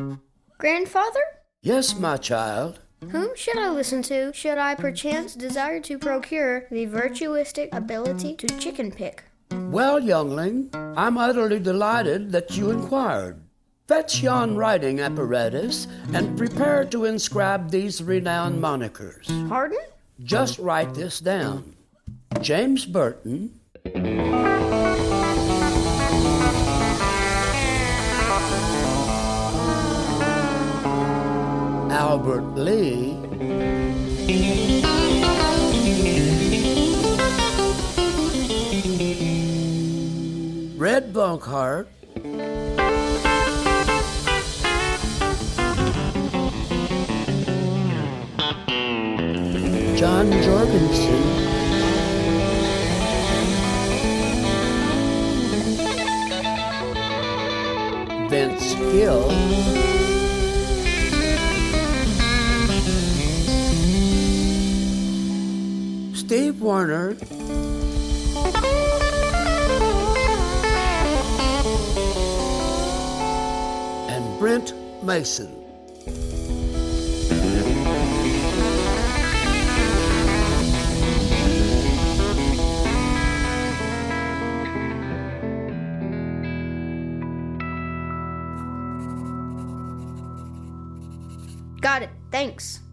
Grandfather? Yes, my child. Whom should I listen to should I perchance desire to procure the virtuistic ability to chicken pick? Well, youngling, I'm utterly delighted that you inquired. Fetch yon writing apparatus and prepare to inscribe these renowned monikers. Pardon? Just write this down. James Burton, Albert Lee, Red Bunkheart, John Jorgensen, Vince Gill, Steve Warner, and Brent Mason. Got it. Thanks.